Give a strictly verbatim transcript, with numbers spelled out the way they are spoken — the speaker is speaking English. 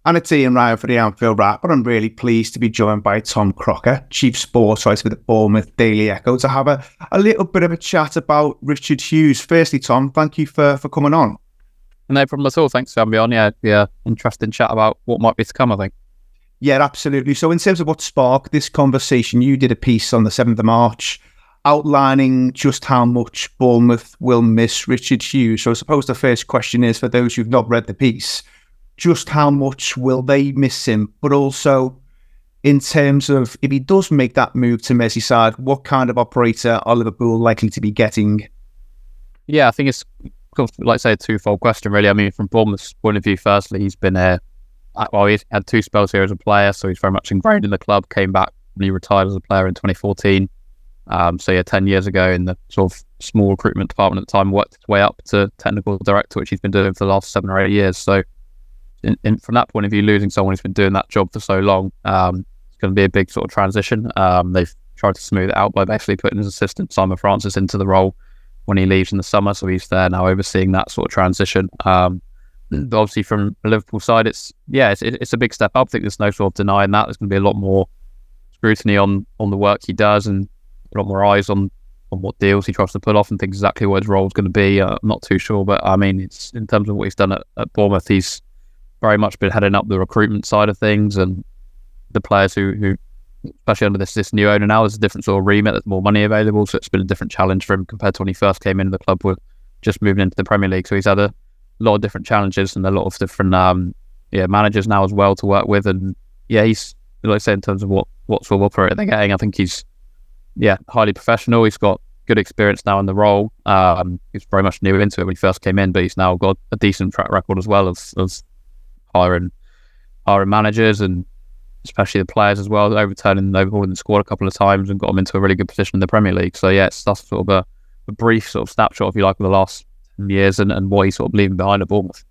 And it's Ian Ryan for the Anfield Wrap, but I'm really pleased to be joined by Tom Crocker, Chief Sports Writer with the Bournemouth Daily Echo, to have a, a little bit of a chat about Richard Hughes. Firstly, Tom, thank you for, for coming on. No problem at all. Thanks for having me on. Yeah, yeah, interesting chat about what might be to come, I think. Yeah, absolutely. So in terms of what sparked this conversation, you did a piece on the seventh of March outlining just how much Bournemouth will miss Richard Hughes. So I suppose the first question is, for those who've not read the piece, just how much will they miss him? But also, in terms of if he does make that move to Merseyside, what kind of operator are Liverpool likely to be getting? Yeah, I think it's, like I say, a twofold question, really. I mean, from Bournemouth's point of view, firstly, he's been a, well, he's had two spells here as a player, so he's very much ingrained in the club, came back when he retired as a player in twenty fourteen. Um, so yeah, ten years ago in the sort of small recruitment department at the time, worked his way up to technical director, which he's been doing for the last seven or eight years. So In, in, from that point of view, losing someone who's been doing that job for so long, um, it's going to be a big sort of transition. Um, they've tried to smooth it out by basically putting his assistant, Simon Francis, into the role when he leaves in the summer. So he's there now overseeing that sort of transition. Um, but obviously from the Liverpool side, it's, yeah, it's, it's a big step up. I think there's no sort of denying that. There's going to be a lot more scrutiny on, on the work he does and a lot more eyes on, on what deals he tries to pull off and things exactly what his role is going to be. Uh, I'm not too sure, but I mean, it's in terms of what he's done at, at Bournemouth, he's very much been heading up the recruitment side of things, and the players who, who especially under this this new owner now, there's a different sort of remit, there's more money available, so it's been a different challenge for him compared to when he first came into the club with just moving into the Premier League. So he's had a lot of different challenges and a lot of different um yeah managers now as well to work with, and yeah, he's, like I said, in terms of what, what sort of operator they're getting, I think he's yeah highly professional. He's got good experience now in the role. Um, he's very much new into it when he first came in, but he's now got a decent track record as well of, of hiring, hiring managers and especially the players as well, overturning, overhauling the squad a couple of times and got them into a really good position in the Premier League. So yeah, it's that's sort of a, a brief sort of snapshot, if you like, of the last ten years and, and what he's sort of leaving behind at Bournemouth.